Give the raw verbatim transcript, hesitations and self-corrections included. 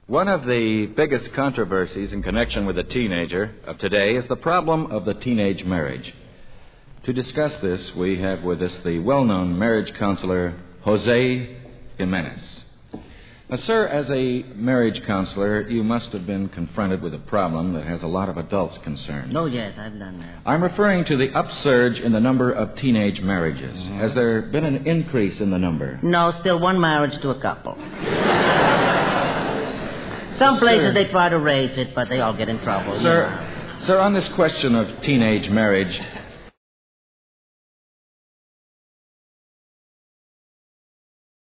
One of the biggest controversies in connection with the teenager of today is the problem of the teenage marriage. To discuss this, we have with us the well-known marriage counselor, Jose Jimenez. Now, sir, as a marriage counselor, you must have been confronted with a problem that has a lot of adults concerned. Oh, yes, I've done that. I'm referring to the upsurge in the number of teenage marriages. Mm-hmm. Has there been an increase in the number? No, still one marriage to a couple. Some places Sir. they try to raise it, but they all get in trouble. Sir, you know. sir, on this question of teenage marriage,